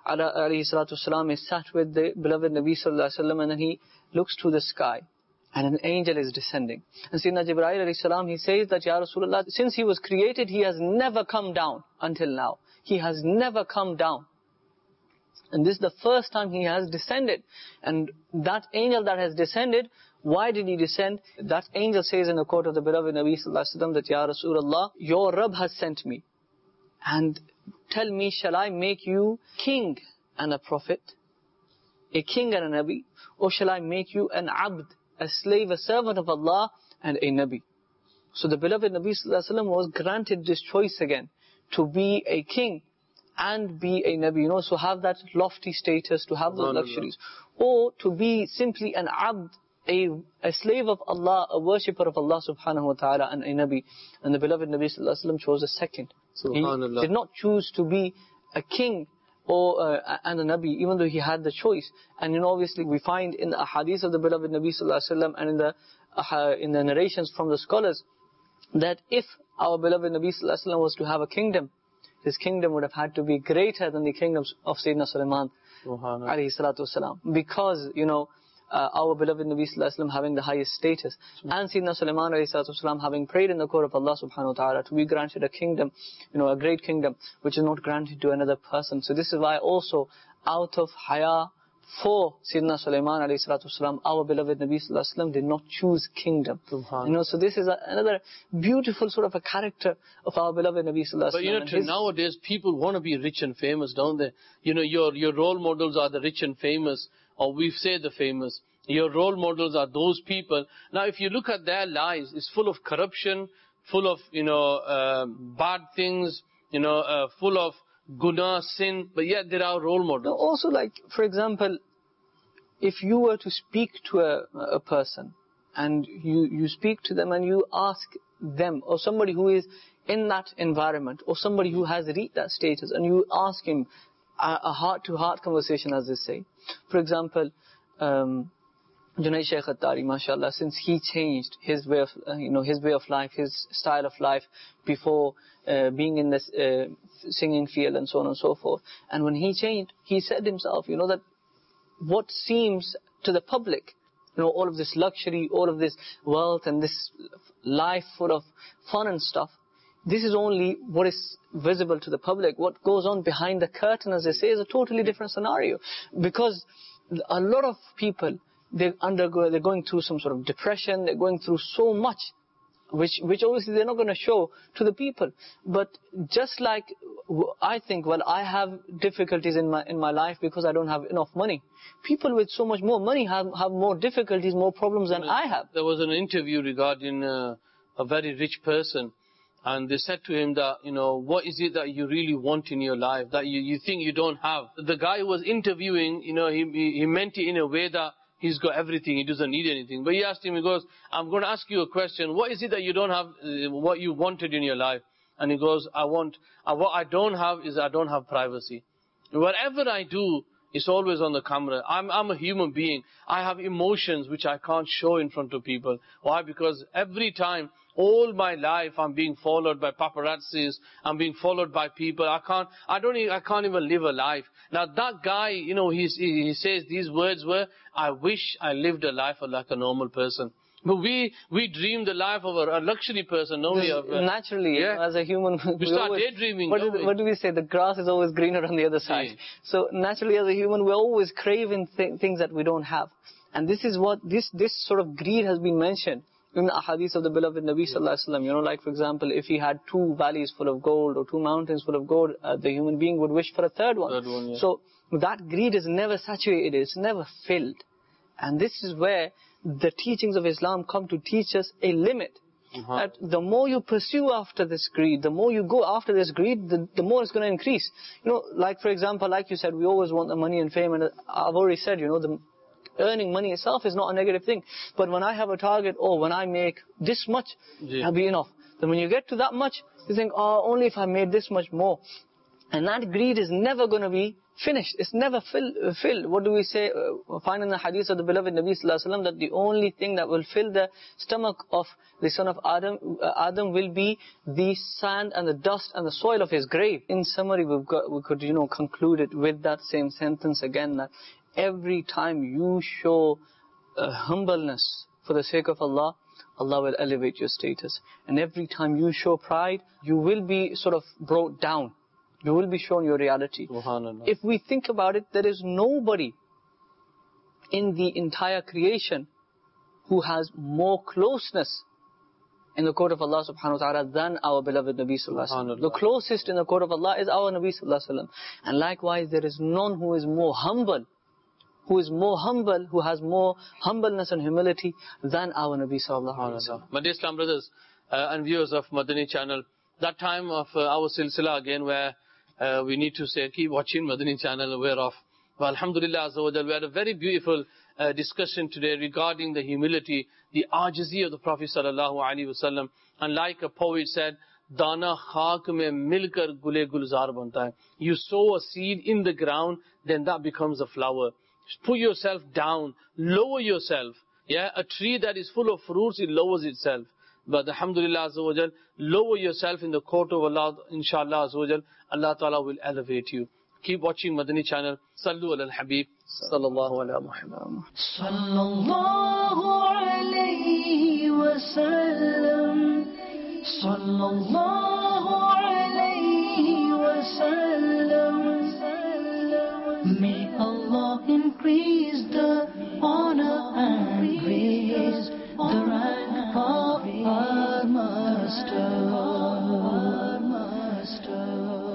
alayhi salatu wasalam, is sat with the beloved Nabi sallallahu alaihi wasallam, and then he looks to the sky, and an angel is descending. And Sayyidina Jibreel alayhi salam, he says that, Ya Rasulullah, since he was created, he has never come down until now. He has never come down. And this is the first time he has descended. And that angel that has descended, why did he descend? That angel says in the court of the beloved Nabi sallallahu alaihi wasallam that, Ya Rasulullah, your Rabb has sent me. And tell me, shall I make you king and a prophet, a king and a Nabi, or shall I make you an abd, a slave, a servant of Allah, and a Nabi? So the beloved Nabi sallallahu alaihi wasallam was granted this choice again, to be a king and be a Nabi, you know, so have that lofty status, to have those luxuries, or to be simply an abd, a, a slave of Allah, a worshipper of Allah subhanahu wa ta'ala, and a Nabi. And the beloved Nabi sallallahu alaihi wasallam chose the second. He did not choose to be a king or uh, and a Nabi, even though he had the choice. And you know, obviously we find in the hadith of the beloved Nabi sallallahu alaihi wasallam and in the uh, in the narrations from the scholars, that if our beloved Nabi sallallahu alaihi wasallam was to have a kingdom, his kingdom would have had to be greater than the kingdoms of Sayyidina Sulaiman alayhi salatu wasalam, because you know uh, our beloved Nabi sallallahu alaihi wasallam having the highest status, and Sayyidina Sulaiman alayhi salatu wasalam having prayed in the court of Allah subhanahu wa ta'ala to be granted a kingdom, you know, a great kingdom which is not granted to another person. So this is why also, out of haya for Sayyidina Sulaiman alayhi salatu wasalam, our beloved Nabi sallallahu alaihi wasallam did not choose kingdom. You know, so this is a, another beautiful sort of a character of our beloved Nabi sallallahu alaihi wasallam. But you know, to nowadays people want to be rich and famous, don't they? You know, your your role models are the rich and famous, or we say the famous. Your role models are those people. Now, if you look at their lives, it's full of corruption, full of you know uh, bad things, you know, uh, full of guna, sin, but yet there are role models. Also, like, for example, if you were to speak to a, a person, and you, you speak to them and you ask them, or somebody who is in that environment, or somebody who has reached that status, and you ask him a, a heart-to-heart conversation, as they say. For example, um, Junaid Shaykh Attari, mashallah, since he changed his way of, uh, you know, his way of life, his style of life before uh, being in this uh, singing field and so on and so forth. And when he changed, he said himself, you know, that what seems to the public, you know, all of this luxury, all of this wealth and this life full of fun and stuff, this is only what is visible to the public. What goes on behind the curtain, as they say, is a totally different scenario. Because a lot of people, they undergo, they're going through some sort of depression, they're going through so much, which which obviously they're not going to show to the people. But just like I think, well, I have difficulties in my in my life because I don't have enough money. People with so much more money have, have more difficulties, more problems than I have. There was an interview regarding uh, a very rich person, and they said to him that, you know, what is it that you really want in your life, that you, you think you don't have? The guy who was interviewing, you know, he, he, he meant it in a way that he's got everything, he doesn't need anything. But he asked him, he goes, I'm going to ask you a question. What is it that you don't have, uh, what you wanted in your life? And he goes, I want, uh, what I don't have is I don't have privacy. Whatever I do, it's always on the camera. I'm, I'm a human being. I have emotions which I can't show in front of people. Why? Because every time, all my life, I'm being followed by paparazzis. I'm being followed by people. I can't, I don't, even, I can't even live a life. Now that guy, you know, he's, he, he says these words were, I wish I lived a life like a normal person. But we, we dream the life of a, a luxury person, don't we? Of, uh, naturally, yeah. As a human, we, we start always, daydreaming. What, don't do, we? what do we say? The grass is always greener on the other side. Yeah. So naturally, as a human, we're always craving th- things that we don't have. And this is what, this, this sort of greed has been mentioned in the hadith of the beloved Nabi sallallahu alaihi wasallam. You know, like for example, if he had two valleys full of gold or two mountains full of gold, uh, the human being would wish for a third one. Third one, yeah. So that greed is never saturated, it's never filled. And this is where the teachings of Islam come to teach us a limit. Uh-huh. That the more you pursue after this greed, the more you go after this greed, the, the more it's going to increase. You know, like for example, like you said, we always want the money and fame, and I've already said, you know, the earning money itself is not a negative thing. But when I have a target, oh, when I make this much, yeah. that'll be enough. Then when you get to that much, you think, oh, only if I made this much more. And that greed is never going to be finished. It's never fill, uh, filled. What do we say? Uh, find in the hadith of the beloved Nabi sallallahu alaihi wasallam that the only thing that will fill the stomach of the son of Adam, uh, Adam will be the sand and the dust and the soil of his grave. In summary, we've got, we could, you know, conclude it with that same sentence again, that every time you show uh, humbleness for the sake of Allah, Allah will elevate your status. And every time you show pride, you will be sort of brought down. You will be shown your reality. If we think about it, there is nobody in the entire creation who has more closeness in the court of Allah subhanahu wa ta'ala than our beloved Nabi sallallahu alaihi wasallam. The closest in the court of Allah is our Nabi sallallahu alaihi wasallam. And likewise, there is none who is more humble, who is more humble, who has more humbleness and humility than our Nabi sallallahu alaihi wasallam. My dear Islam brothers uh, and viewers of Madani channel, that time of uh, our silsila again where Uh, we need to say, keep watching Madani channel, aware of. Well, alhamdulillah, azza wa jal, we had a very beautiful uh, discussion today regarding the humility, the ajizi of the Prophet sallallahu alaihi wasallam. And like a poet said, Dana khak mein milkar gule gulzar banta hai. You sow a seed in the ground, then that becomes a flower. Put yourself down, lower yourself. Yeah, a tree that is full of fruits, it lowers itself. But alhamdulillah azza wa jal, lower yourself in the court of Allah, inshallah azza wa jal, Allah ta'ala will elevate you. Keep watching Madani channel. Sallu ala al-Habib. Sallallahu ala Muhammad. Sallallahu alayhi wa sallam. Sallallahu alayhi wa sallam. May Allah increase the honor and grace, the rank of our master.